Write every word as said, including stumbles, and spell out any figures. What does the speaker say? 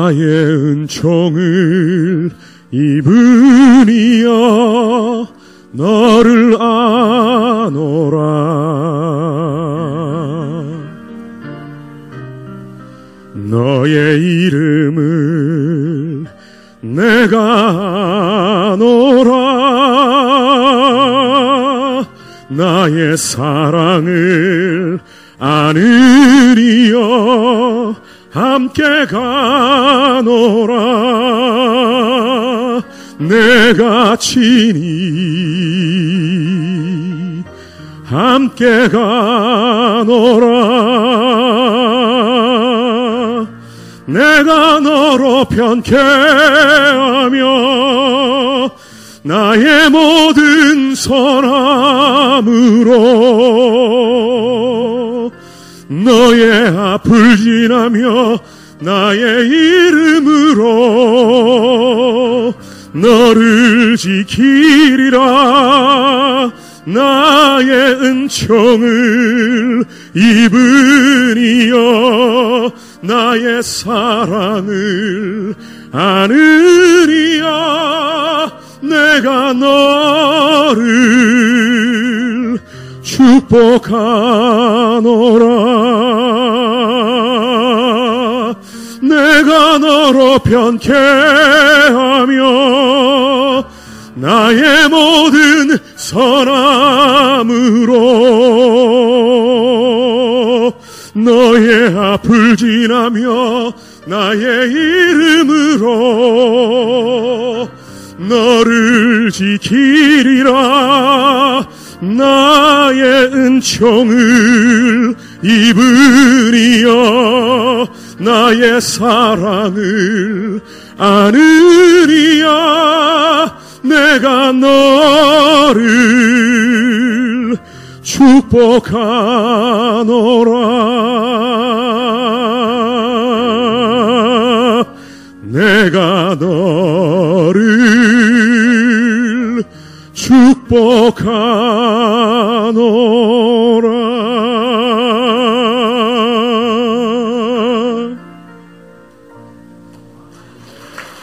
나의 은총을 입으니여 너를 아노라. 너의 이름을 내가 아노라. 나의 사랑을 아느니여 함께 가노라. 내가 친히 함께 가노라. 내가 너로 편케하며 나의 모든 선함으로 너의 앞을 지나며 나의 이름으로 너를 지키리라. 나의 은총을 입으니여 나의 사랑을 아느니여 내가 너를 축복하노라. 내가 너로 편케하며 나의 모든 선함으로 너의 앞을 지나며 나의 이름으로 너를 지키리라. 나의 은총을 입으니여 나의 사랑을 아느니여 내가 너를 축복하노라. 내가 너를 축복하노라.